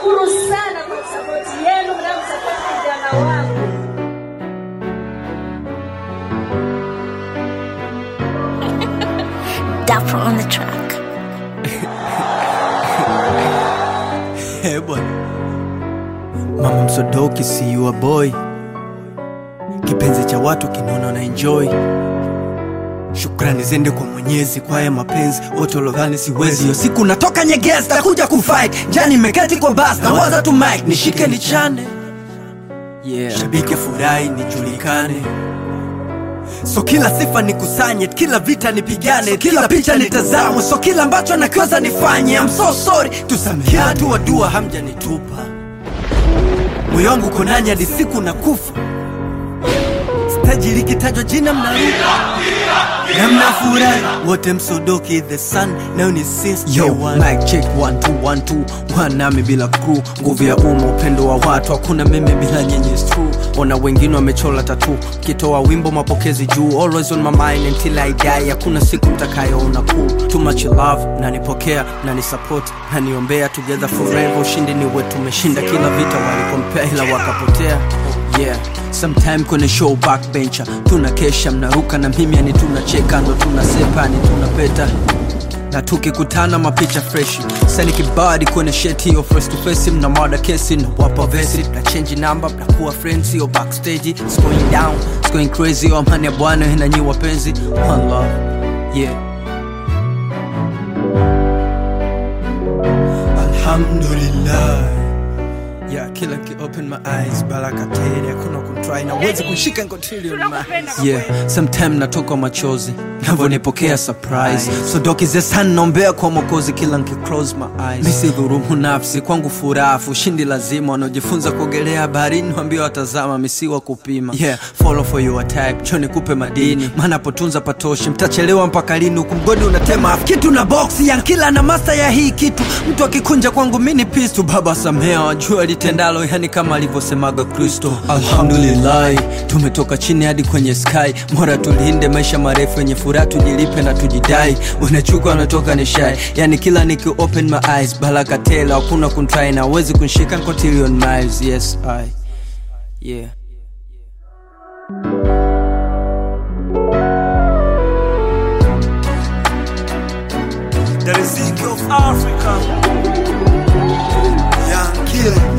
Nawashukuru sana kwa support yenu mnamsupport kijana wangu. Dapper on the track. Hey boy, Mama Msodoki, see you a boy. Kipenzi cha watu kinaona na enjoy. Shukrani zende kwa Mwenyezi kwa haya mapenzi. Wote walodhani siwezi, yo siku natoka Nyegezi kuja kufight. Jani meketi kwa bus na waza tu mic, nishike nichane. Yeah, shabiki furahi nijulikane. So kila sifa nikusanye, kila vita nipigane, so kila picha nitazamo, so kila ambacho nakiweza nifanye. I'm so sorry, tusamehe. Kila dua dua hamja nitupa. Moyo wangu konanya hadi siku na kufa. Stage likitajwa jina mnaruka. Na mnafurahi wote Msodoki the sun. Now ni since yo mic check 1 2 1 2 1 nami bila crew. Nguvu ya upendo wa watu, hakuna meme bila nyenye true. Ona wengine wamechola tattoo, kitoa wimbo mapokezi juu. Always on my mind until I die, hakuna siku mtakayoona cool. Too much love, na nipokea, na ni support, na niombea. Together forever, ushindi ni wetu, tumeshinda kila vita walikompea ila wakapotea. Yeah, sometime kwenye show backbencher tunakesha, mnaruka na mimi yani tunacheka, ndo tunasepa ni tunapeta. Na tukikutana mapicha fresh, sani kibadi kwenye sheti hiyo face to face. Mna mada kesi na wapa vesi, na change number, mnakuwa friends yo backstage. It's going down, it's going crazy. Yo amani ya Bwana na nyi wapenzi. One love, yeah. Alhamdulillah. Yeah, kila ki open my eyes, baraka tele, hakuna kuntry na wezi kushika ngotilio my. Yeah, sometime natoka machozi, navo nipokea surprise. Sodoki the sun nombea kwa Mwokozi kila nki close my eyes. Misi dhurumu nafsi, kwangu furafu, ushindi lazima. Wanaojifunza kuogelea baharini waambia watazama, misiwa kupima. Yeah, follow for your type, choni kupe madini. Maana potunza patoshi, mtachelewa mpaka lini. Huku mgodi unatema kitu na boxi ya kila na master ya hii kitu. Mtu akikunja kwangu mini pistu, baba samea wajua tendalo yani kama alivyosemaga Kristo. Alhamdulillah, tumetoka chini hadi kwenye sky. Mora tulinde maisha marefu yenye furaha, tujilipe na tujidai. Unachuka wanatoka ni shy, yani kila niki open my eyes, baraka tele, hakuna kuntry na wezi kunshika cotillion miles. Yes I, yeah. The Ezekiel of Africa, Young Killer,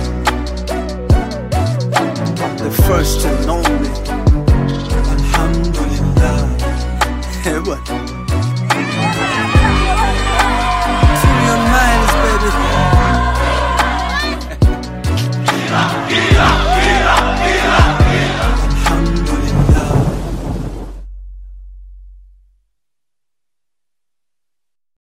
the first and only. Alhamdulillah. Hey, what? Million miles, baby.